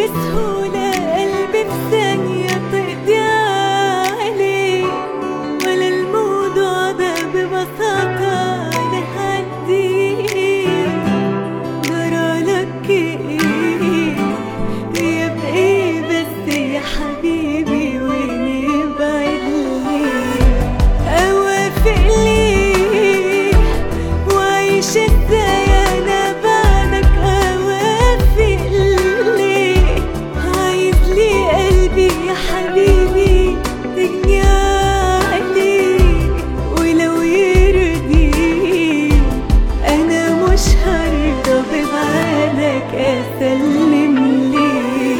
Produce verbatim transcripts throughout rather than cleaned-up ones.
بسهولة قلبي في ثانية تقضي عليه، ولا الموضوع ده ببساطة نهديه. جرالك ايه يا بايه بس يا حبيبي ونبعد ليه؟ اوافق ليه واعيش ازاي انا بعدك؟ اوافق ليه؟ عايز لي قلبي يا حبيبي تجني عليه، ولو يرضي انا مش هرضى ببعدك اسلم ليه.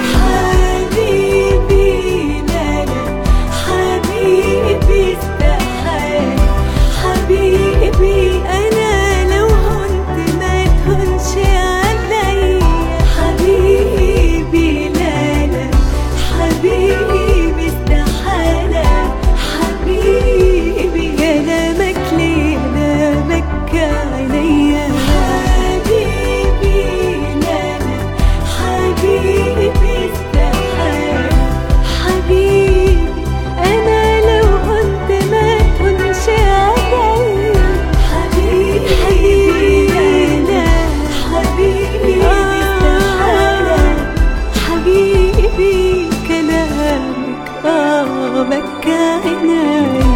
حبيبي لا لا حبيبي استحال، حبيبي انا لو هنت ما تهونش عليا. حبيبي لا لا حبيبي استحالة، حبيبي كلامك ليه نامك عليا. حبيبي لا لا حبيبي استحالة، حبيبي انا لو كنت ما تهونش عليا. حبيبي لا حبيبي استحالة، حبيبي كلامك اه بكى عيني.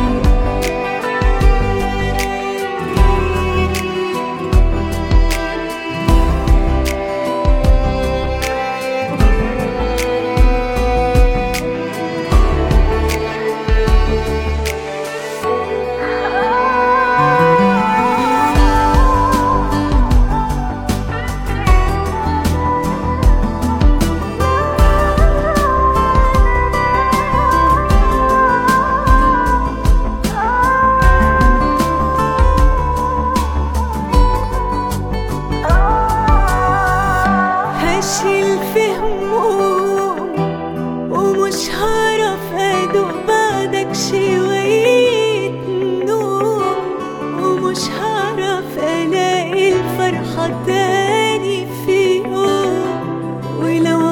هشيل في هموم ومش هعرف ادوق بعدك شوية نوم، ومش هعرف الاقي الفرحة تاني في يوم. ولو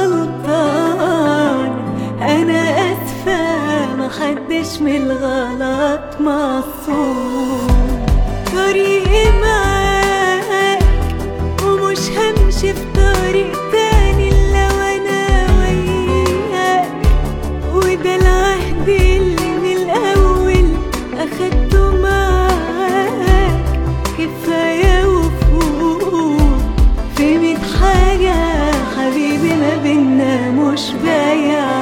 غلطان انا اسفة، محدش من الغلط معصوم. طريقي معاك ومش همشي في طريق تاني الا وانا وياك، وده العهد اللي من الاول اخدته معاك. كفاية وفوق في ميت حاجة حبيبي ما بينا مش بايع